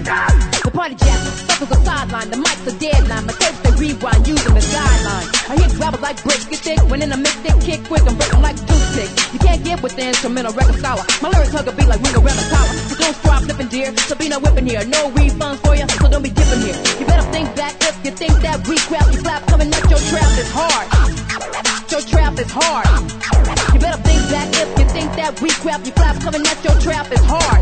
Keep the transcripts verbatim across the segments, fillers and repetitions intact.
The party jackers, suckers are sideline, the mic's a deadline. My tapes they rewind using the guideline. I hit grabbers like bricks, get thick. When in the mix, they kick quick and break them like toothpicks. You can't get with the instrumental record sour. My lyrics hug a beat like Ring around the tower. So don't stop flipping, dear. Sabina whipping here. No refunds for you, so don't be dipping here. You better think back if you think that we crap. You flap coming at your trap is hard. Your trap is hard. You better think back if you think that we crap. You flap coming at your trap is hard.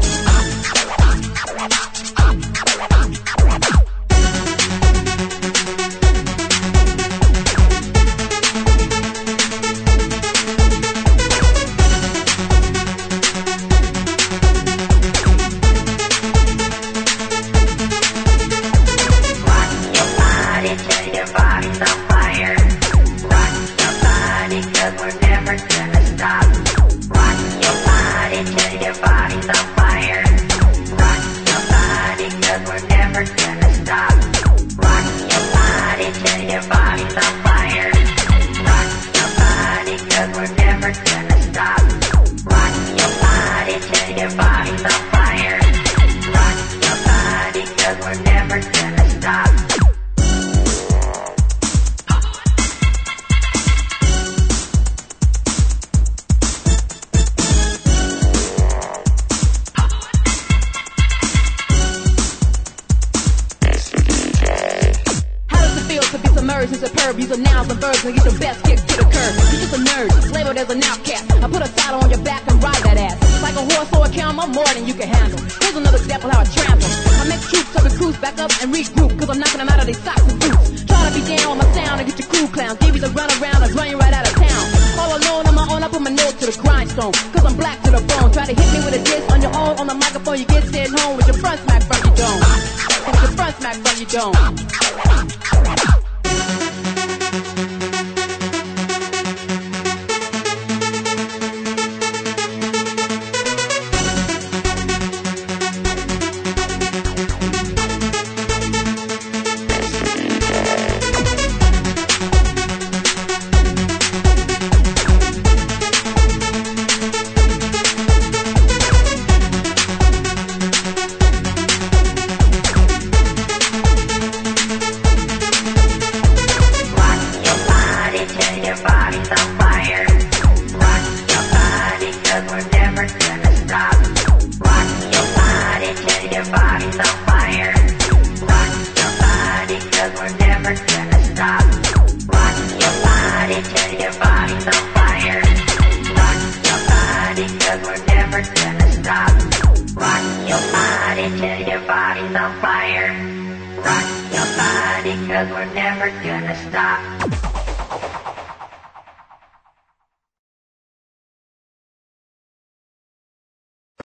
Submerged and superb, use a nouns and verbs and get your best kick to the curb. You're just a nerd, labeled as an outcast. I put a saddle on your back and ride that ass. Like a horse or a camel, I'm more than you can handle. Here's another example how I trample. I make troops of recruits back up and regroup, cause I'm knocking them out of their socks and boots. Try to be down on my sound and get your crew clowns. Give you the run around and run you right out of town. All alone on my own, I put my nose to the grindstone, cause I'm black to the bone. Try to hit me with a diss on your own, on the microphone, you get sent home with your front smack from your dome. With your front smack from your dome. Rock your body, cause we're never gonna stop.